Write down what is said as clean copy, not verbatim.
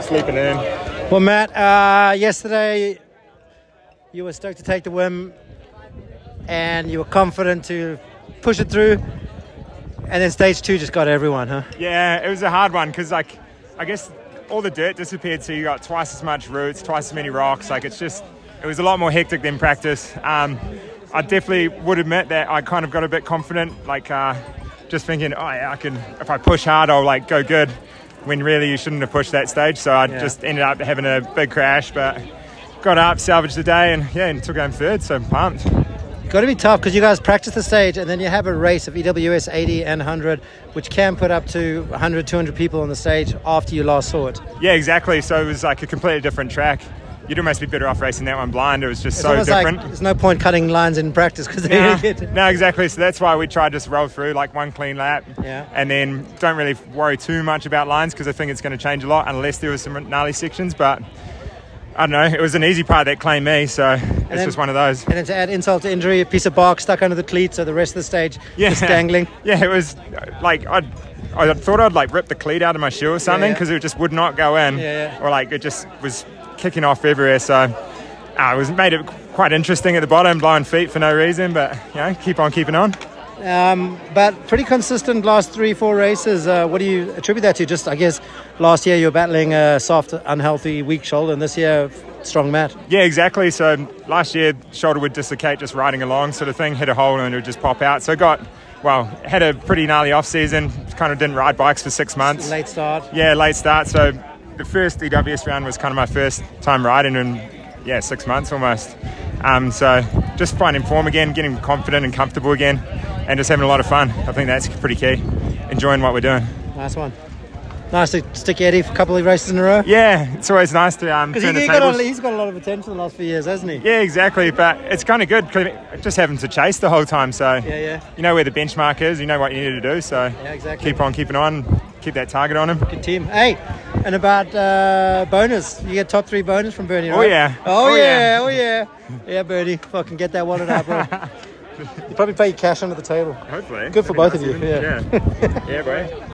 sleeping in. Well, Matt, yesterday you were stoked to take the whim and you were confident to push it through, and then stage 2 just got everyone, huh? Yeah, it was a hard one because, like, I guess all the dirt disappeared, so you got twice as much roots, twice as many rocks. Like, it was a lot more hectic than practice. I definitely would admit that I kind of got a bit confident, like just thinking, oh yeah, if I push hard, I'll like go good, when really you shouldn't have pushed that stage. So I just ended up having a big crash, but got up, salvaged the day, and took home third, so I'm pumped. Got to be tough because you guys practice the stage and then you have a race of EWS 80 and 100, which can put up to 100, 200 people on the stage after you last saw it. Yeah, exactly. So it was like a completely different track. You'd almost be better off racing that one blind. It was just so different. Like, there's no point cutting lines in practice because No, exactly. So that's why we tried to just roll through like one clean lap, and then don't really worry too much about lines because I think it's going to change a lot unless there was some gnarly sections. But I don't know. It was an easy part that claimed me, so it's just one of those. And then to add insult to injury, a piece of bark stuck under the cleat, so the rest of the stage just dangling. Yeah, it was like I thought I'd like rip the cleat out of my shoe or something because it just would not go in, or like it just was kicking off everywhere. So it made it quite interesting at the bottom, blowing feet for no reason, but keep on keeping on. But pretty consistent last 3-4 races. What do you attribute that to? Just, I guess, last year you were battling a soft, unhealthy, weak shoulder, and this year, strong mat. Yeah, exactly. So last year, shoulder would dislocate just riding along sort of thing, hit a hole and it would just pop out. So had a pretty gnarly off-season, kind of didn't ride bikes for 6 months. Late start. Yeah, late start. So the first EWS round was kind of my first time riding in 6 months almost. So just finding form again, getting confident and comfortable again, and just having a lot of fun. I think that's pretty key. Enjoying what we're doing. Nice one. Nice to stick Eddie for a couple of races in a row. Yeah, it's always nice to turn the tables. He's got a lot of attention the last few years, hasn't he? Yeah, exactly. But it's kind of good just having to chase the whole time. So you know where the benchmark is, you know what you need to do. So keep on keeping on, keep that target on him. Good team. Hey, and about bonus, you get top 3 bonus from Bernie, right? Oh yeah. Yeah, Bernie, fucking get that wallet out, bro. You probably pay cash under the table. Hopefully. Good for both of you. Yeah, bro.